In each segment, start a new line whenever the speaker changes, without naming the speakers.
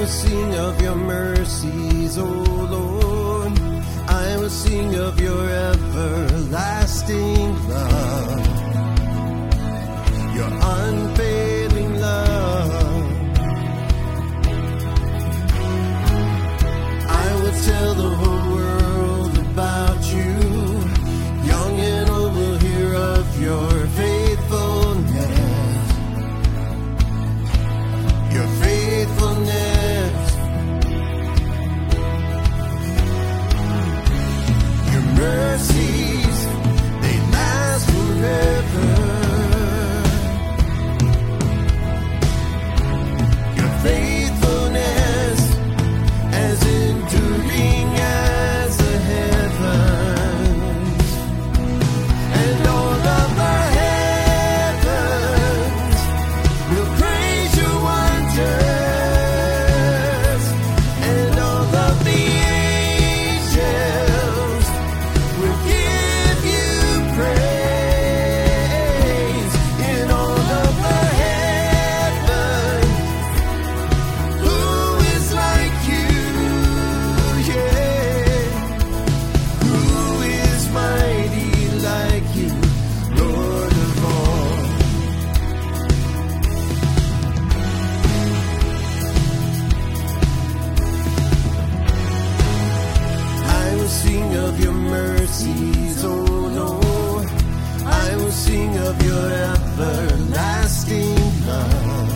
sing of your mercies, O Lord. I will sing of your everlasting love, your unfailing love. I will tell the whole world about you. Young and old will hear of your faithfulness, your faithfulness, your mercies, they last forever. Your faithfulness as enduring as the heavens, and all of the heavens will praise your wonders, and all of the angels will give you praise. In all of the heavens, who is like you? Yeah, who is mighty like you, Lord of all? I will sing of your mercies, O Lord. I will sing of your everlasting love,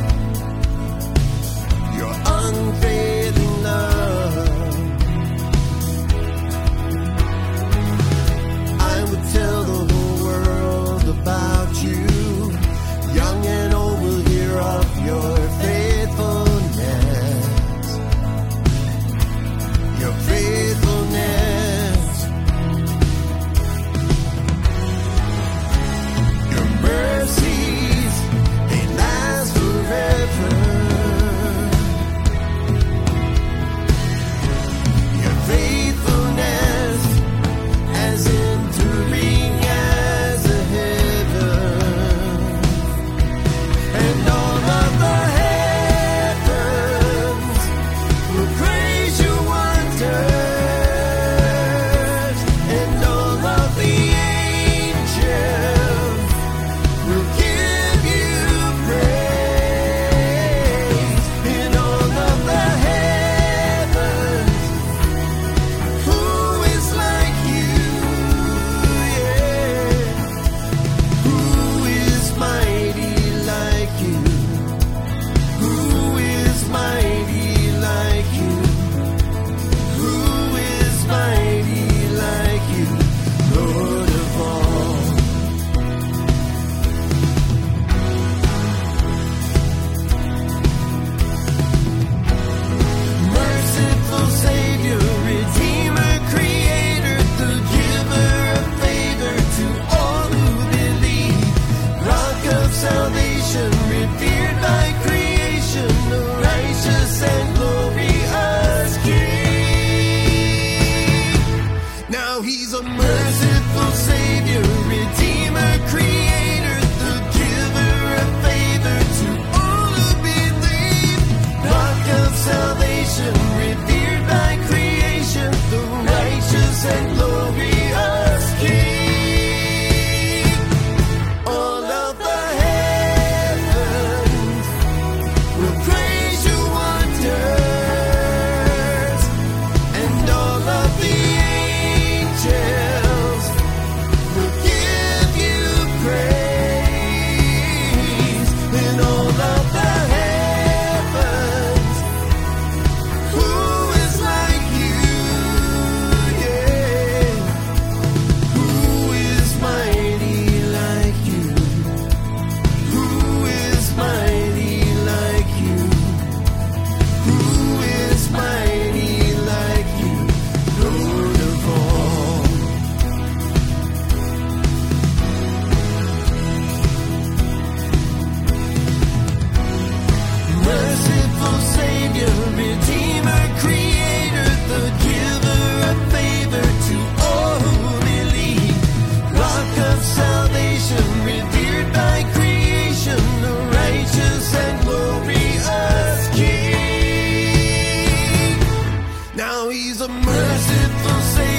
your unfailing love. I will tell the whole world about you. Young and old will hear of your faithfulness, your faithfulness, your mercies, they last forever. Your faithfulness as enduring as the heavens, and all of the heavens will praise your wonders, and all of the angels will give you praise. In all of the heavens, who is like you? Yeah, who is mighty like you? Who is mighty like you? Who is mighty like you, Lord of all? Merciful Savior, Redeemer, Creator, the giver of favor to all who believe. Rock of salvation, revered by creation, the righteous and glorious King. Now he's a merciful Savior, Redeemer, Creator, the giver of favor to all who believe. Rock of salvation, revered by creation, the righteous and glorious King. All of the heavens will praise your wonders, and all of the angels will give you praise. In all of the heavens, who is like you? Yeah, who is mighty like you? Who is mighty like you? Who is mighty like you, Lord of all? Merciful Savior, Redeemer, Creator, the giver of favor to all who believe. Rock of salvation, revered by creation, the righteous and glorious King. merciful Savior.